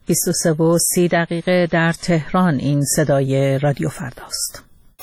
23:30 در تهران. این صدای رادیو فرداست.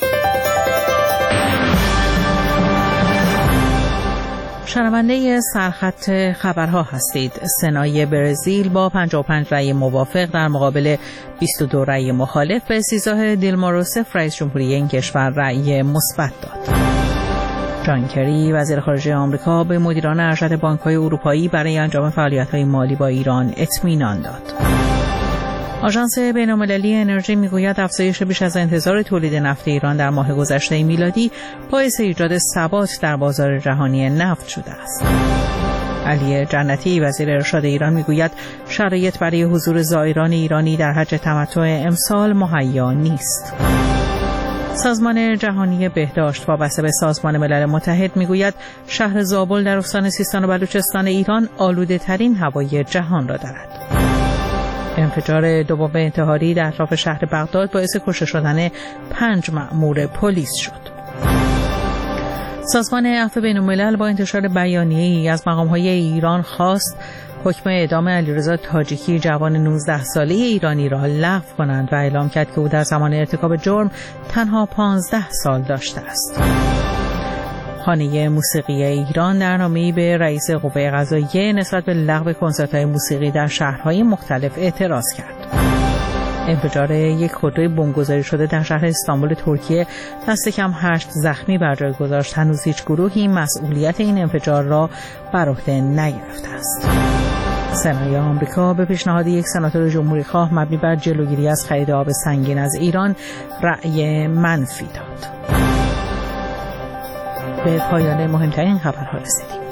شنونده سرخط خبرها هستید. سنای برزیل با 55 رأی موافق در مقابل 22 رأی مخالف به سیزاه دیلما روسف رئیس جمهوری این کشور رأی مثبت داد. جان کری وزیر خارجه آمریکا به مدیران ارشد بانک‌های اروپایی برای انجام فعالیت‌های مالی با ایران اطمینان داد. آژانس بین‌المللی انرژی میگوید افزایش بیش از انتظار تولید نفت ایران در ماه گذشته میلادی باعث ایجاد ثبات در بازار جهانی نفت شده است. علی جنتی وزیر ارشاد ایران میگوید شرایط برای حضور زائران ایرانی در حج تمتع امسال مهیا نیست. سازمان جهانی بهداشت وابسته به سازمان ملل متحد میگوید شهر زابل در استان سیستان و بلوچستان ایران آلوده‌ترین هوای جهان را دارد. انفجار دوم انتحاری در اطراف شهر بغداد باعث کشته شدن 5 مأمور پلیس شد. سازمان عفو بین‌الملل با انتشار بیانیه‌ای از مقام‌های ایران خواست حکم اعدام علیرضا تاجیکی جوان 19 ساله ایرانی را لغو کنند و اعلام کرد که او در زمان ارتکاب جرم تنها 15 سال داشته است. خانه موسیقی ایران در نامه‌ای به رئیس قوه قضاییه نسبت به لغو کنسرت‌های موسیقی در شهرهای مختلف اعتراض کرد. انفجار یک خودروی بمبگذاری شده در شهر استانبول ترکیه دست کم 8 زخمی بر جای گذاشت. هنوز هیچ گروهی مسئولیت این انفجار را بر عهده نگرفته است. سنای آمریکا به پیشنهاد یک سناتور جمهوری‌خواه مبنی بر جلوگیری از خرید آب سنگین از ایران رأی منفی داد. به پایان مهمترین خبرها رسیدیم.